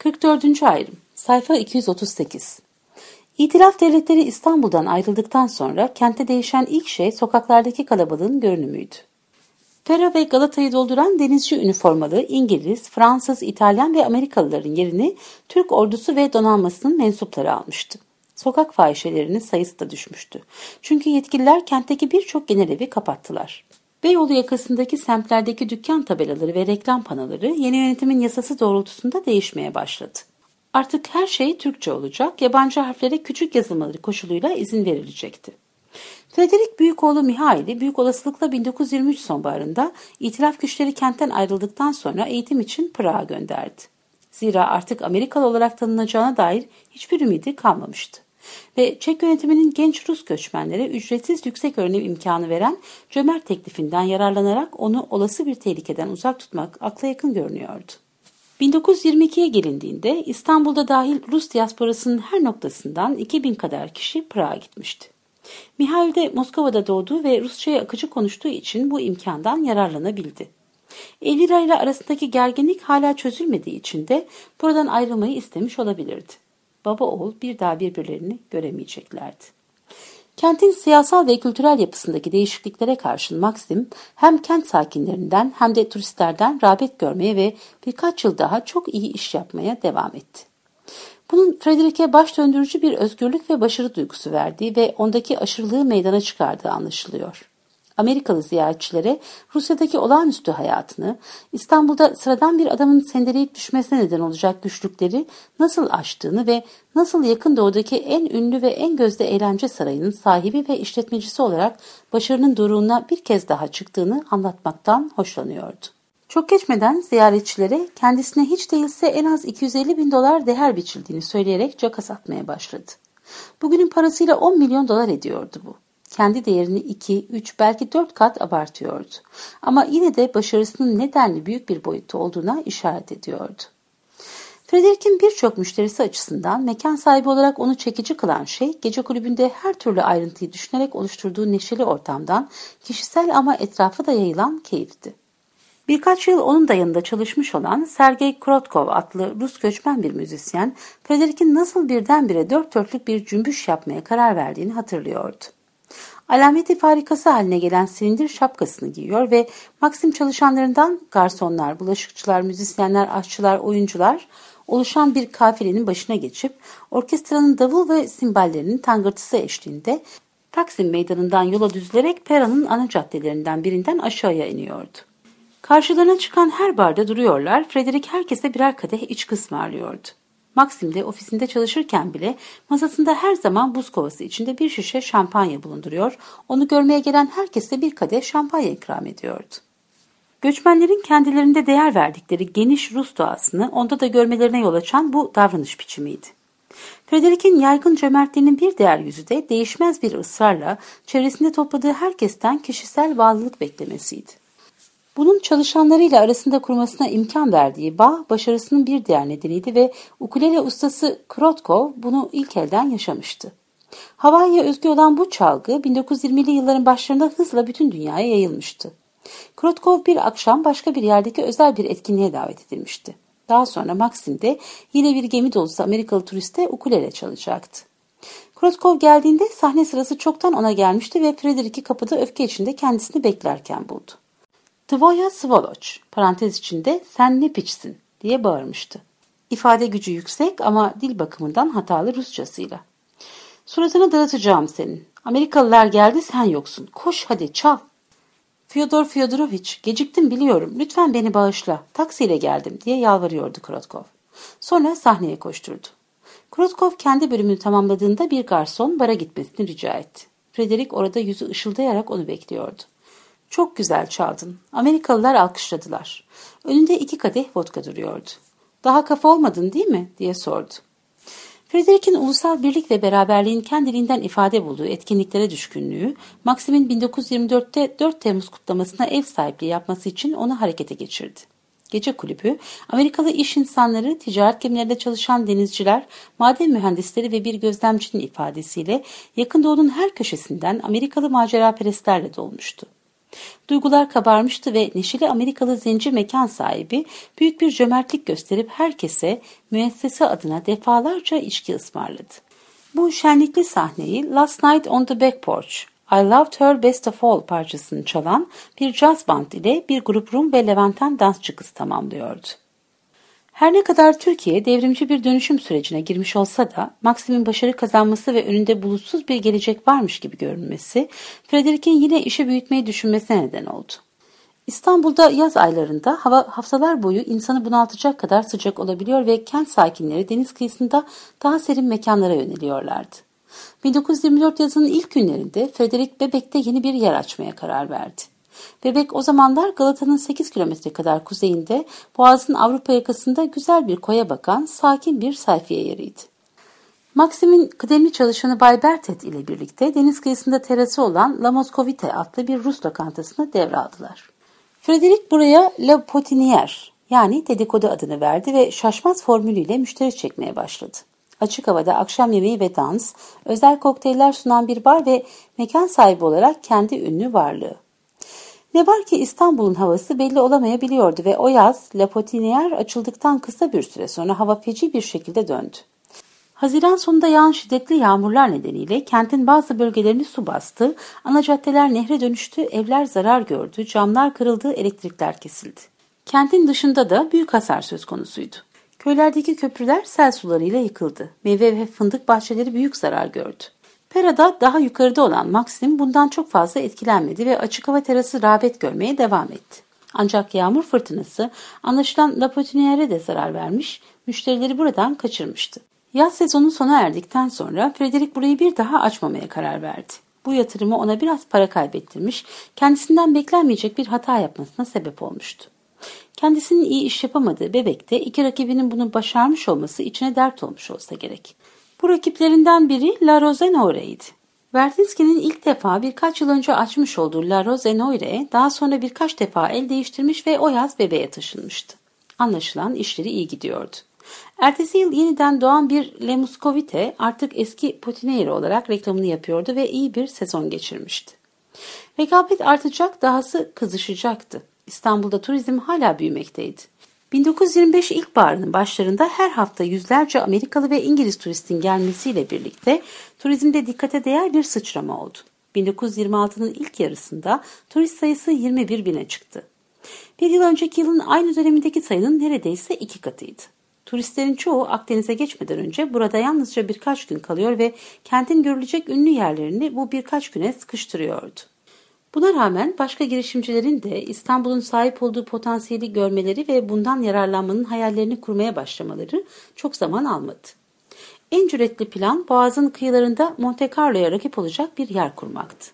44. ayrım. Sayfa 238. İtilaf devletleri İstanbul'dan ayrıldıktan sonra kentte değişen ilk şey sokaklardaki kalabalığın görünümüydü. Pera ve Galata'yı dolduran denizci üniformalı İngiliz, Fransız, İtalyan ve Amerikalıların yerini Türk ordusu ve donanmasının mensupları almıştı. Sokak fahişelerinin sayısı da düşmüştü. Çünkü yetkililer kentteki birçok genel evi kapattılar. Beyoğlu yakasındaki semtlerdeki dükkan tabelaları ve reklam panoları yeni yönetimin yasası doğrultusunda değişmeye başladı. Artık her şey Türkçe olacak, yabancı harflere küçük yazılmaları koşuluyla izin verilecekti. Frederick büyükoğlu Mihail'i büyük olasılıkla 1923 sonbaharında İtilaf güçleri kentten ayrıldıktan sonra eğitim için Prag'a gönderdi. Zira artık Amerikalı olarak tanınacağına dair hiçbir ümidi kalmamıştı. Ve Çek yönetiminin genç Rus göçmenlere ücretsiz yüksek öğrenim imkanı veren cömert teklifinden yararlanarak onu olası bir tehlikeden uzak tutmak akla yakın görünüyordu. 1922'ye gelindiğinde İstanbul'da dahil Rus diasporasının her noktasından 2000 kadar kişi Prag'a gitmişti. Mihail de Moskova'da doğduğu ve Rusça'ya akıcı konuştuğu için bu imkandan yararlanabildi. Elvira ile arasındaki gerginlik hala çözülmediği için de buradan ayrılmayı istemiş olabilirdi. Baba oğul bir daha birbirlerini göremeyeceklerdi. Kentin siyasal ve kültürel yapısındaki değişikliklere karşın Maxim hem kent sakinlerinden hem de turistlerden rağbet görmeye ve birkaç yıl daha çok iyi iş yapmaya devam etti. Bunun Frederick'e baş döndürücü bir özgürlük ve başarı duygusu verdiği ve ondaki aşırılığı meydana çıkardığı anlaşılıyor. Amerikalı ziyaretçilere Rusya'daki olağanüstü hayatını, İstanbul'da sıradan bir adamın sendeleyip düşmesine neden olacak güçlükleri nasıl aştığını ve nasıl yakın doğudaki en ünlü ve en gözde eğlence sarayının sahibi ve işletmecisi olarak başarının doruğuna bir kez daha çıktığını anlatmaktan hoşlanıyordu. Çok geçmeden ziyaretçilere kendisine hiç değilse en az $250.000 değer biçildiğini söyleyerek caka satmaya başladı. Bugünün parasıyla $10 milyon ediyordu bu. Kendi değerini 2, 3 belki 4 kat abartıyordu. Ama yine de başarısının nedenli büyük bir boyutta olduğuna işaret ediyordu. Frederick'in birçok müşterisi açısından mekan sahibi olarak onu çekici kılan şey gece kulübünde her türlü ayrıntıyı düşünerek oluşturduğu neşeli ortamdan kişisel ama etrafa da yayılan keyifti. Birkaç yıl onun da yanında çalışmış olan Sergey Krotkov adlı Rus göçmen bir müzisyen, Frederick'in nasıl birdenbire dört dörtlük bir cümbüş yapmaya karar verdiğini hatırlıyordu. Alameti farikası haline gelen silindir şapkasını giyiyor ve Maxim çalışanlarından garsonlar, bulaşıkçılar, müzisyenler, aşçılar, oyuncular oluşan bir kafilenin başına geçip orkestranın davul ve simballerinin tangırtısı eşliğinde Taksim Meydanı'ndan yola düzülerek Pera'nın ana caddelerinden birinden aşağıya iniyordu. Karşılarına çıkan her barda duruyorlar, Frederick herkese birer kadeh içki ısmarlıyordu. Maxim de ofisinde çalışırken bile masasında her zaman buz kovası içinde bir şişe şampanya bulunduruyor, onu görmeye gelen herkese bir kadeh şampanya ikram ediyordu. Göçmenlerin kendilerinde değer verdikleri geniş Rus doğasını onda da görmelerine yol açan bu davranış biçimiydi. Frederick'in yaygın cömertliğinin bir diğer yüzü de değişmez bir ısrarla çevresinde topladığı herkesten kişisel bağlılık beklemesiydi. Bunun çalışanlarıyla arasında kurmasına imkan verdiği bağ başarısının bir diğer nedeniydi ve ukulele ustası Krotkov bunu ilk elden yaşamıştı. Hawaii'ye özgü olan bu çalgı 1920'li yılların başlarında hızla bütün dünyaya yayılmıştı. Krotkov bir akşam başka bir yerdeki özel bir etkinliğe davet edilmişti. Daha sonra Maxim'de yine bir gemi dolusu Amerikalı turiste ukulele çalacaktı. Krotkov geldiğinde sahne sırası çoktan ona gelmişti ve Frederick'i kapıda öfke içinde kendisini beklerken buldu. "Tvoya svoloç" parantez içinde "sen ne piçsin" diye bağırmıştı. İfade gücü yüksek ama dil bakımından hatalı Rusçasıyla. "Suratını dağıtacağım senin. Amerikalılar geldi, sen yoksun. Koş hadi çal." "Fyodor Fyodoroviç, geciktim biliyorum. Lütfen beni bağışla. Taksiyle geldim" diye yalvarıyordu Krotkov. Sonra sahneye koşturdu. Krotkov kendi bölümünü tamamladığında bir garson bara gitmesini rica etti. Frederick orada yüzü ışıldayarak onu bekliyordu. "Çok güzel çaldın." Amerikalılar alkışladılar. Önünde 2 kadeh vodka duruyordu. "Daha kafa olmadın değil mi?" diye sordu. Frederick'in ulusal birlik ve beraberliğin kendiliğinden ifade bulduğu etkinliklere düşkünlüğü, Maxim'in 1924'te 4 Temmuz kutlamasına ev sahipliği yapması için onu harekete geçirdi. Gece kulübü, Amerikalı iş insanları, ticaret gemilerinde çalışan denizciler, maden mühendisleri ve bir gözlemcinin ifadesiyle yakın doğunun her köşesinden Amerikalı maceraperestlerle dolmuştu. Duygular kabarmıştı ve neşeli Amerikalı zenci mekan sahibi büyük bir cömertlik gösterip herkese müessese adına defalarca içki ısmarladı. Bu şenlikli sahneyi Last Night on the Back Porch, I Loved Her Best of All parçasını çalan bir caz band ile bir grup Rum ve Levanten dansçı kız tamamlıyordu. Her ne kadar Türkiye devrimci bir dönüşüm sürecine girmiş olsa da Maxim'in başarı kazanması ve önünde bulutsuz bir gelecek varmış gibi görünmesi, Frederick'in yine işi büyütmeyi düşünmesine neden oldu. İstanbul'da yaz aylarında hava haftalar boyu insanı bunaltacak kadar sıcak olabiliyor ve kent sakinleri deniz kıyısında daha serin mekanlara yöneliyorlardı. 1924 yazının ilk günlerinde Frederick Bebek'te yeni bir yer açmaya karar verdi. Bebek o zamanlar Galata'nın 8 kilometre kadar kuzeyinde, Boğaz'ın Avrupa yakasında güzel bir koya bakan sakin bir sayfiye yeriydi. Maxim'in kıdemli çalışanı Bay Berthet ile birlikte deniz kıyısında terası olan La Moscovite adlı bir Rus lokantasını devraldılar. Frederick buraya La Potinière yani dedikodu adını verdi ve şaşmaz formülüyle müşteri çekmeye başladı. Açık havada akşam yemeği ve dans, özel kokteyller sunan bir bar ve mekan sahibi olarak kendi ünlü varlığı. Ne var ki İstanbul'un havası belli olamayabiliyordu ve o yaz La Potinière açıldıktan kısa bir süre sonra hava feci bir şekilde döndü. Haziran sonunda yağan şiddetli yağmurlar nedeniyle kentin bazı bölgelerini su bastı, ana caddeler nehre dönüştü, evler zarar gördü, camlar kırıldı, elektrikler kesildi. Kentin dışında da büyük hasar söz konusuydu. Köylerdeki köprüler sel sularıyla yıkıldı. Meyve ve fındık bahçeleri büyük zarar gördü. Pera'da daha yukarıda olan Maxim bundan çok fazla etkilenmedi ve açık hava terası rağbet görmeye devam etti. Ancak yağmur fırtınası anlaşılan La Potinière'e de zarar vermiş, müşterileri buradan kaçırmıştı. Yaz sezonu sona erdikten sonra Frederick burayı bir daha açmamaya karar verdi. Bu yatırımı ona biraz para kaybettirmiş, kendisinden beklenmeyecek bir hata yapmasına sebep olmuştu. Kendisinin iyi iş yapamadığı Bebek'te iki rakibinin bunu başarmış olması içine dert olmuş olsa gerek. Bu rakiplerinden biri La Rose-Noire'ydi. Vertinski'nin ilk defa birkaç yıl önce açmış olduğu La Rose-Noire daha sonra birkaç defa el değiştirmiş ve o yaz Bebek'e taşınmıştı. Anlaşılan işleri iyi gidiyordu. Ertesi yıl yeniden doğan bir Le Muscovite artık eski Potinière olarak reklamını yapıyordu ve iyi bir sezon geçirmişti. Rekabet artacak, dahası kızışacaktı. İstanbul'da turizm hala büyümekteydi. 1925 ilkbaharının başlarında her hafta yüzlerce Amerikalı ve İngiliz turistin gelmesiyle birlikte turizmde dikkate değer bir sıçrama oldu. 1926'nın ilk yarısında turist sayısı 21 bine çıktı. Bir yıl önceki yılın aynı dönemindeki sayının neredeyse 2 katıydı. Turistlerin çoğu Akdeniz'e geçmeden önce burada yalnızca birkaç gün kalıyor ve kentin görülecek ünlü yerlerini bu birkaç güne sıkıştırıyordu. Buna rağmen başka girişimcilerin de İstanbul'un sahip olduğu potansiyeli görmeleri ve bundan yararlanmanın hayallerini kurmaya başlamaları çok zaman almadı. En cüretli plan Boğaz'ın kıyılarında Monte Carlo'ya rakip olacak bir yer kurmaktı.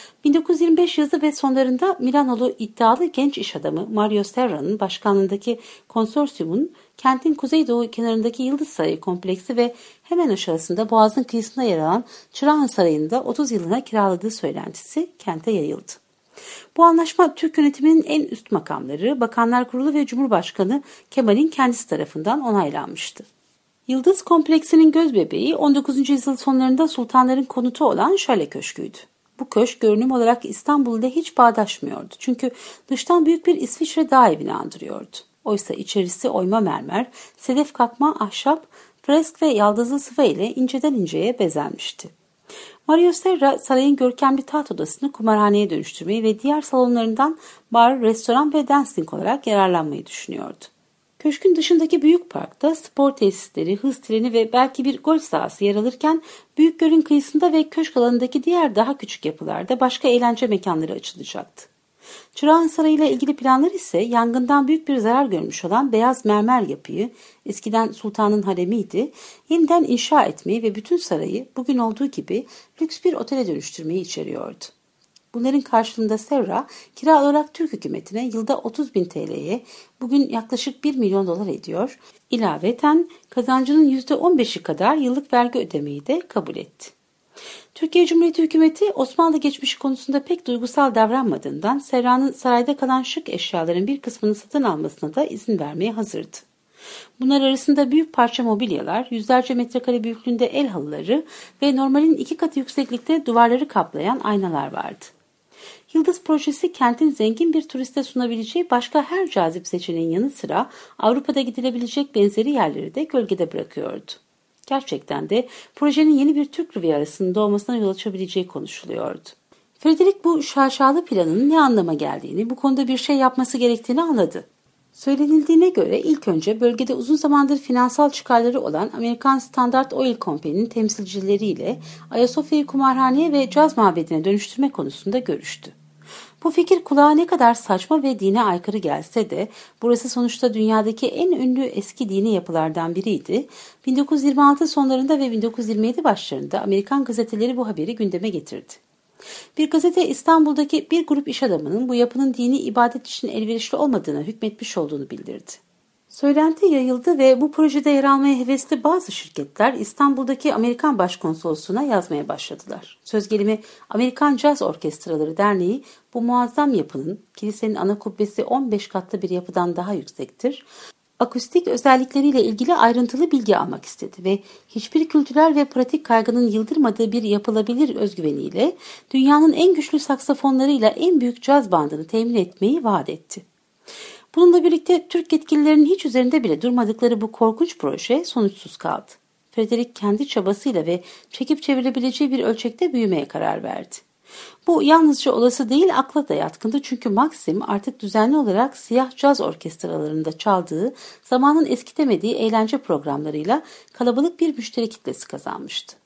1925 yazı ve sonlarında Milanolu iddialı genç iş adamı Mario Serra'nın başkanlığındaki konsorsiyumun kentin kuzeydoğu kenarındaki Yıldızsarayı kompleksi ve hemen aşağısında Boğaz'ın kıyısında yer alan Çırağan Sarayı'nda 30 yılına kiraladığı söylentisi kente yayıldı. Bu anlaşma Türk yönetiminin en üst makamları, Bakanlar Kurulu ve Cumhurbaşkanı Kemal'in kendisi tarafından onaylanmıştı. Yıldız kompleksinin gözbebeği 19. yüzyıl sonlarında sultanların konutu olan Şale Köşkü'ydü. Bu köşk görünüm olarak İstanbul ile hiç bağdaşmıyordu. Çünkü dıştan büyük bir İsviçre dağ evini andırıyordu. Oysa içerisi oyma mermer, sedef kakma ahşap, fresk ve yaldızlı sıva ile inceden inceye bezenmişti. Mario Serra sarayın görkemli taht odasını kumarhaneye dönüştürmeyi ve diğer salonlarından bar, restoran ve dancing olarak yararlanmayı düşünüyordu. Köşkün dışındaki büyük parkta spor tesisleri, hız treni ve belki bir golf sahası yer alırken Büyükgöl'ün kıyısında ve köşk alanındaki diğer daha küçük yapılarda başka eğlence mekanları açılacaktı. Çırağan Sarayı ile ilgili planlar ise yangından büyük bir zarar görmüş olan beyaz mermer yapıyı, eskiden sultanın haremiydi, yeniden inşa etmeyi ve bütün sarayı bugün olduğu gibi lüks bir otele dönüştürmeyi içeriyordu. Bunların karşılığında Serra kira olarak Türk hükümetine yılda 30.000 TL'ye, bugün yaklaşık 1 milyon dolar ediyor, ilaveten kazancının %15'i kadar yıllık vergi ödemeyi de kabul etti. Türkiye Cumhuriyeti hükümeti Osmanlı geçmişi konusunda pek duygusal davranmadığından Serra'nın sarayda kalan şık eşyaların bir kısmını satın almasına da izin vermeye hazırdı. Bunlar arasında büyük parça mobilyalar, yüzlerce metrekare büyüklüğünde el halıları ve normalin 2 katı yükseklikte duvarları kaplayan aynalar vardı. Yıldız projesi kentin zengin bir turiste sunabileceği başka her cazip seçeneğin yanı sıra Avrupa'da gidilebilecek benzeri yerleri de gölgede bırakıyordu. Gerçekten de projenin yeni bir Türk Rivierası'nın doğmasına yol açabileceği konuşuluyordu. Frederick bu şaşalı planın ne anlama geldiğini, bu konuda bir şey yapması gerektiğini anladı. Söylenildiğine göre ilk önce bölgede uzun zamandır finansal çıkarları olan Amerikan Standard Oil Company'nin temsilcileriyle Ayasofya'yı kumarhaneye ve caz mabedine dönüştürme konusunda görüştü. Bu fikir kulağa ne kadar saçma ve dine aykırı gelse de burası sonuçta dünyadaki en ünlü eski dini yapılardan biriydi. 1926 sonlarında ve 1927 başlarında Amerikan gazeteleri bu haberi gündeme getirdi. Bir gazete İstanbul'daki bir grup iş adamının bu yapının dini ibadet için elverişli olmadığına hükmetmiş olduğunu bildirdi. Söylenti yayıldı ve bu projede yer almaya hevesli bazı şirketler İstanbul'daki Amerikan Başkonsolosluğu'na yazmaya başladılar. Söz gelimi Amerikan Caz Orkestraları Derneği bu muazzam yapının, kilisenin ana kubbesi 15 katlı bir yapıdan daha yüksektir, akustik özellikleriyle ilgili ayrıntılı bilgi almak istedi ve hiçbir kültürel ve pratik kaygının yıldırmadığı bir yapılabilir özgüveniyle dünyanın en güçlü saksafonlarıyla en büyük caz bandını temin etmeyi vaat etti. Bununla birlikte Türk yetkililerin hiç üzerinde bile durmadıkları bu korkunç proje sonuçsuz kaldı. Frederick kendi çabasıyla ve çekip çevirebileceği bir ölçekte büyümeye karar verdi. Bu yalnızca olası değil, akla da yatkındı çünkü Maxim artık düzenli olarak siyah caz orkestralarında çaldığı, zamanın eskitemediği eğlence programlarıyla kalabalık bir müşteri kitlesi kazanmıştı.